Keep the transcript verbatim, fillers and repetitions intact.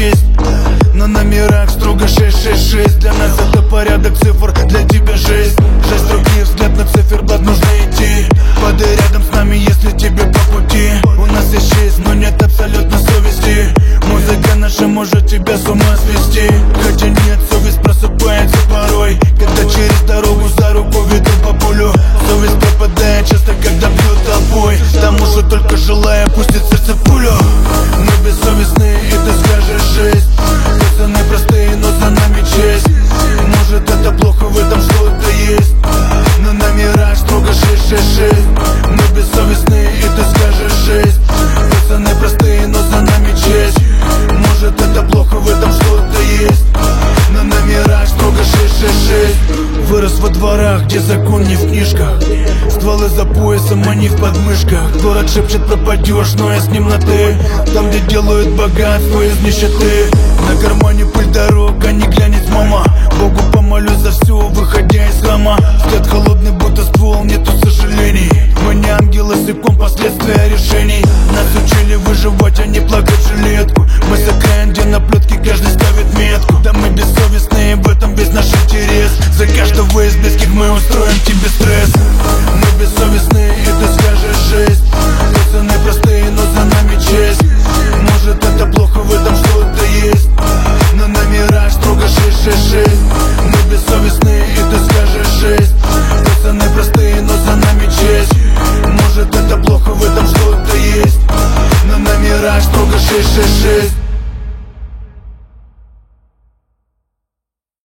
есть. На номерах строго шесть шесть шесть. Для нас это порядок цифр, для тебя жесть. Шесть других взгляд на циферблат, нужно идти. Падай рядом с нами, если тебе по пути. У нас есть честь, но нет абсолютно совести. Музыка наша может тебя с ума свести. Хотя нет, совесть просыпается порой, когда через дорогу за руку веду по полю. Совесть пропадает часто, когда бьют толпой. Тому же только желая пустить в сердце пулю. Мы бессовестные, и ты скажешь жесть. Пацаны простые, но за нами честь. Может это плохо, в этом что-то есть. На номерах строго шесть шесть шесть. Мы бессовестные, и ты скажешь жесть. Пацаны простые, но за нами честь. Может это плохо, в этом что-то есть. На номерах строго шесть шесть шесть. Вырос во дворах, где закон не в книжках. Стволы за поясом, а не в подмышках. Город шепчет пропадешь, но я с ним на ты. Там, где делают богатство из нищеты. На кармане пыль дорог, а не глянет мама. Богу помолюсь за все, выходя из храма. Взгляд холодный, будто ствол, нету сожалений. Мы не ангелы с икон, последствия решений. Нас учили выживать, а не плакать, жалеть.